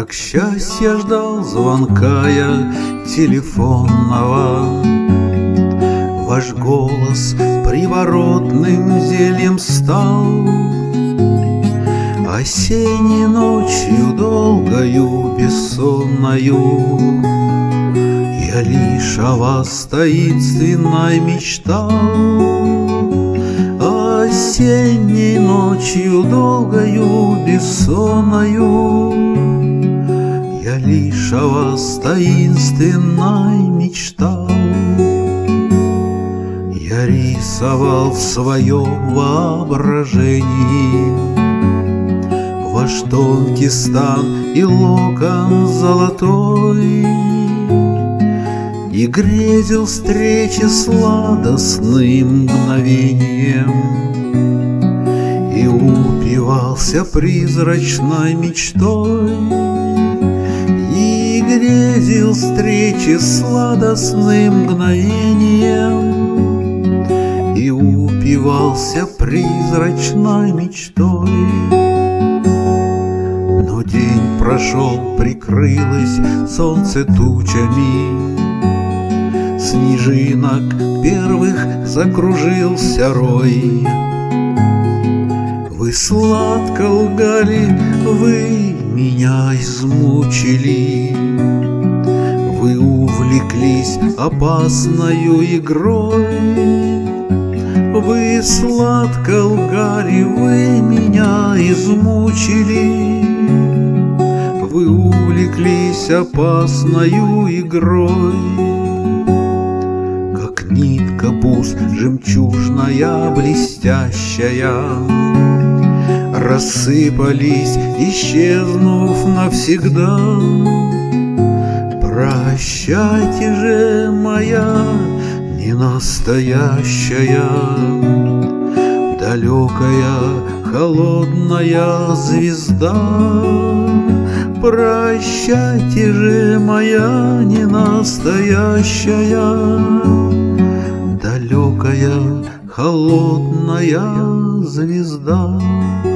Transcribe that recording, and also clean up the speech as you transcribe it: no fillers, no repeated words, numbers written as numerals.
Как счастья ждал звонка я телефонного. Ваш голос приворотным зельем стал. Осенней ночью долгою бессонною я лишь о вас таинственной мечтал. Осенней ночью долгою бессонною я лишь о вас таинственной мечтал. Я рисовал в своем воображении ваш тонкий стан и локон золотой, и грезил встречи сладостным мгновением, и упивался призрачной мечтой, и грезил встречи сладостным мгновением, и упивался призрачной мечтой. Но день прошел, прикрылось солнце тучами, снежинок первых закружился рой. Вы сладко лгали, вы меня измучили, вы увлеклись опасною игрой. Вы сладко лгали, вы меня измучили, вы увлеклись опасною игрой. Как нитка бус жемчужная блестящая, рассыпались, исчезнув навсегда. Прощайте же, моя ненастоящая, далекая холодная звезда. Прощайте же, моя ненастоящая, далекая холодная звезда.